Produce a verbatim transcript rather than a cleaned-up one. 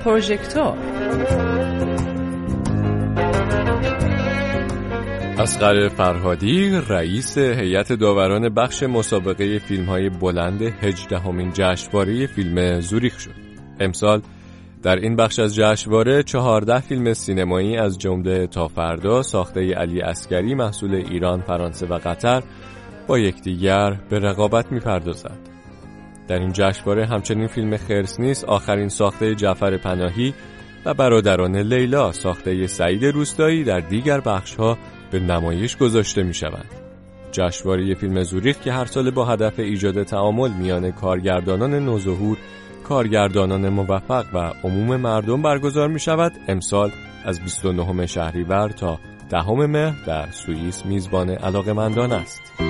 پروژکتور. اصغر فرهادی رئیس هیئت داوران بخش مسابقه فیلم‌های بلند هجدهمین جشنواره فیلم زوریخ شد. امسال در این بخش از جشنواره چهارده فیلم سینمایی از جمله تا فردا ساخته علی عسگری محصول ایران، فرانسه و قطر با یکدیگر به رقابت می‌پردازند. در این جشنواره همچنین فیلم خرس نیست آخرین ساخته جعفر پناهی و برادران لیلا ساخته سعید روستایی در دیگر بخش‌ها به نمایش گذاشته می‌شوند. جشنواره فیلم زوریخ که هر سال با هدف ایجاد تعامل میان کارگردانان نوظهور، کارگردانان موفق و عموم مردم برگزار می‌شود، امسال از بیست و نهم شهریور تا دهم مهر در سوئیس میزبان علاقه‌مندان است.